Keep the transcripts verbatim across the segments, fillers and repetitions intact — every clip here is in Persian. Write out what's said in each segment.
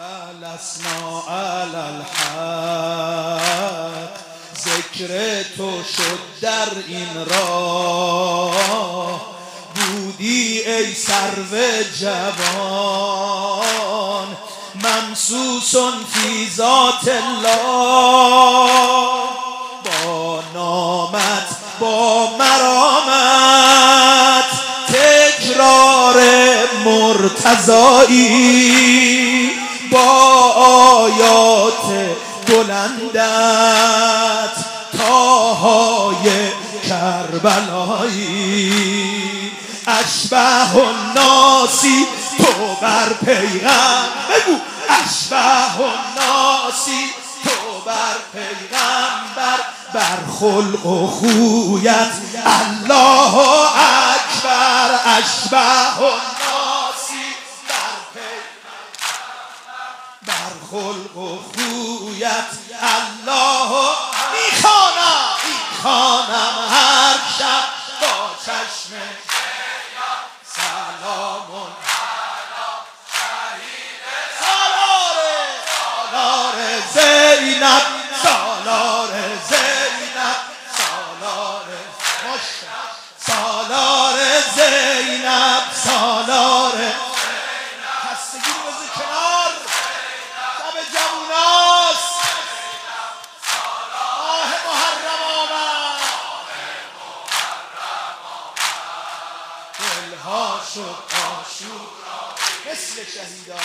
لسنا علی الحق ذکر تو شد در این راه بودی ای سرو جوان ممسوس فی ذات الله با نامت با مرامت تکرار مرتضایی با آیات بلندت تاهای کربلایی اشبه الناسی تو بر پیغمبر بگو اشبه الناسی تو بر پیغمبر بر خلق و خویت الله اکبر اشبه الناسی بر پیغمبر بر خلق و خویت الله میخوانم میخوانم هر شب با چشم سلامون سالار زینب سالار زینب سالار سالار زینب سالار خستگی رو بذار کنار شب جووناست ماه محرم آمد دلها شد آشورا مثل شهیدان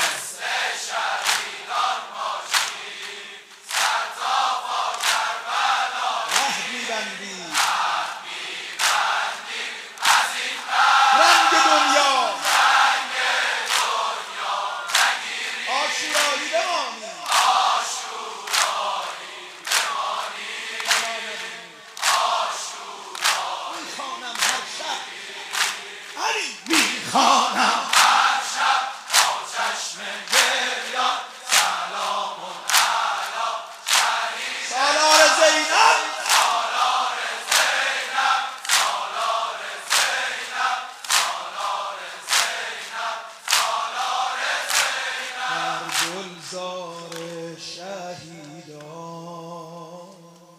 میخوانم هر شب با چشم گریان سلامون علی شهید سالار زینب سالار زینب سالار زینب سالار زینب سالار زینب در گلزار شهیدان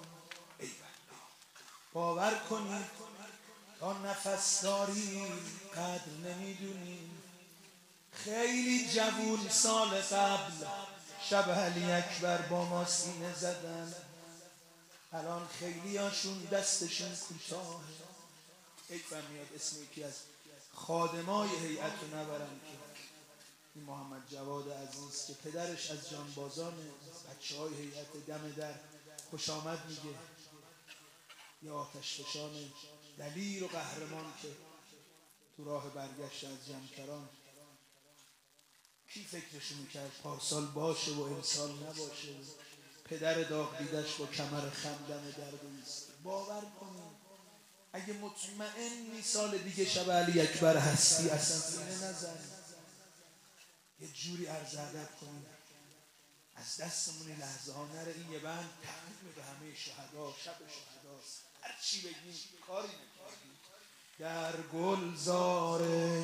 باور کنید تا نفس داریم قدر نمیدونیم خیلی جوون سال قبل شب علی اکبر با ما سینه زدن الان خیلی هاشون دستشون کوتاه حیفم میاد اسم یکی از خادمای هیئت رو نبرم که این محمد جواد عزیز که پدرش از جانبازان بچه های هیئت دم در خوش آمد میگه یا آتش فشان دلیر و قهرمان که تو راه برگشت از جمکران کی فکرشو میکرد پارسال باشه و امسال نباشه پدر داغ دیدش با کمر خندم درد ایست باور کنید اگه مطمئنی سال دیگه شب علی اکبر هستی اصلا سینه نزن یه جوری عرض ادب کنید از دستمون لحظه ها نره این یه بند تقدیم به همه شهدا شب شهداست هر چی بگیم کاری نکردیم در گلزار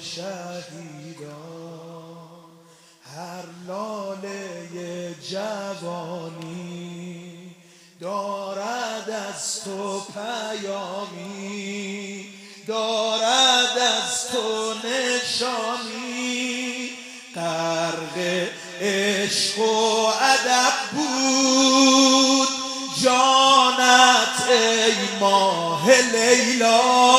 شهیدان هر لاله جوانی دارد از تو پیامی دارد از تو نشانی غرق عشق و ادب بود جانت ای ماه لیلا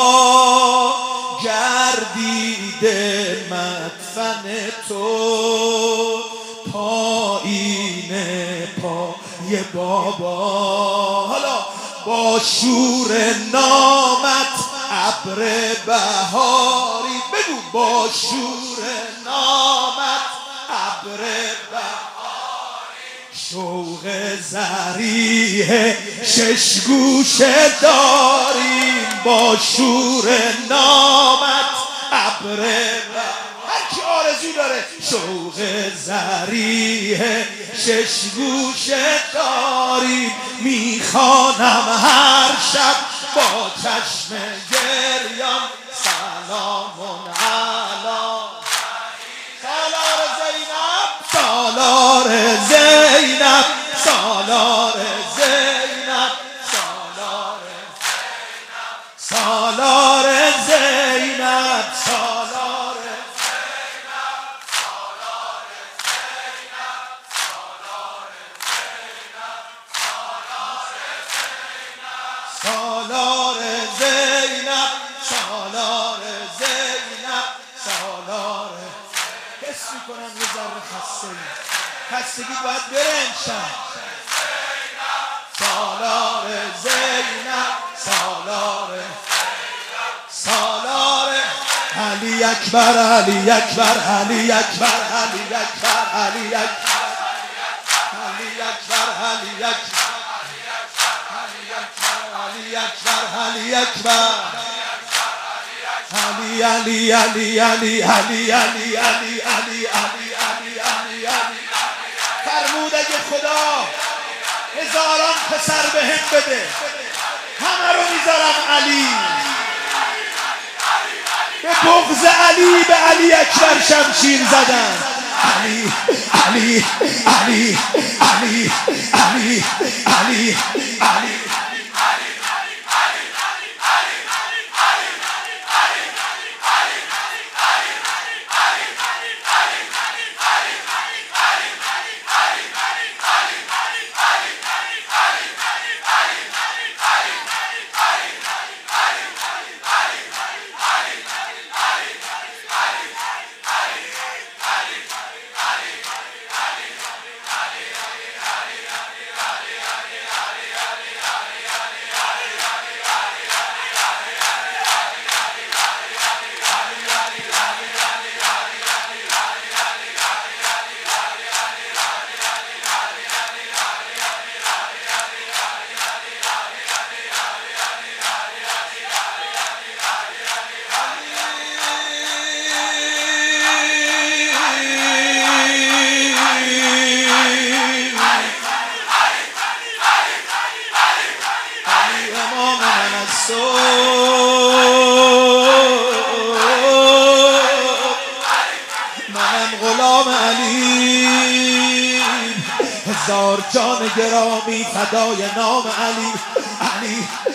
گردیده مدفن تو پایین پای بابا حالا با شور نامت ابر بهاری بگو با شور نامت ابر بهاری شوق ذریح شش گوشه داریم با شور نامت ابر هر کی آرزو داره شوق ذریح شش گوشه داریم میخوانم هر شب با چشم گریان سلامون علی سالار زینب سالار سالار زینب، سالار زینب، سالار سالار زینب، سالار سالار زینب، سالار زینب، سالار. حس میکنم یه ذره خستگی خستگی باید بره امشب. سالار زینب، سالار سالار علی اکبر، علی اکبر، علی اکبر، علی اکبر، علی اکبر، علی اکبر، علی اکبر، علی اکبر، علی اکبر، علی علی علی علی علی علی علی علی علی علی علی علی. فرمود اگه خدا هزاران پسر بهم بده همه رو میذارم علی. به بغض علی به علی اکبر شمشیر زدن. علی علی علی علی علی علی علی. منم غلام علی، هزار جان گرامی فدای نام علی. علی